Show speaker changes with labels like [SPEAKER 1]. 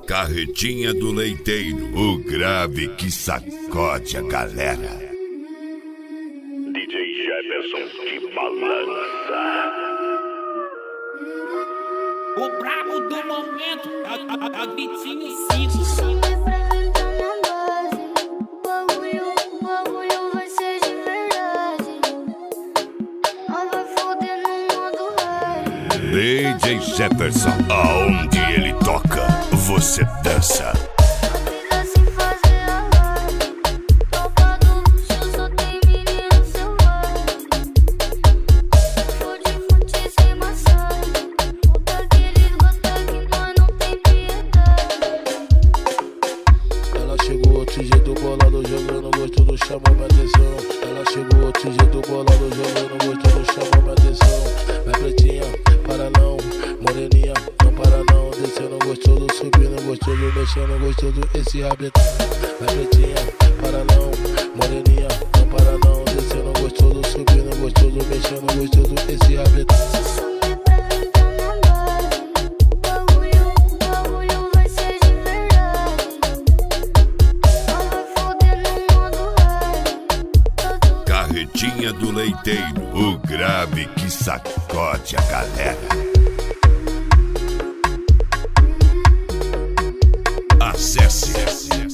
[SPEAKER 1] Carretinha do Leiteiro, o grave que sacode a galera.
[SPEAKER 2] DJ Jefferson que balança.
[SPEAKER 3] O brabo do momento é o Vitinho 5.
[SPEAKER 1] DJ Jefferson, aonde ele toca, você dança.
[SPEAKER 4] Ela chegou outro jeito bolado, jogando gosto do chamou minha atenção. Ela chegou outro jeito bolado, jogando gosto do chamou minha atenção. Vai pretinha, para não, moreninha, não para não. Descendo gostoso, subindo gostoso, mexendo gostoso, esse rabetão. Vai pretinha, para não, moreninha, não para não. Descendo gostoso, subindo gostoso, mexendo gostoso, esse rabetão.
[SPEAKER 1] Carretinha do Leiteiro, o grave que sacode a galera. Acesse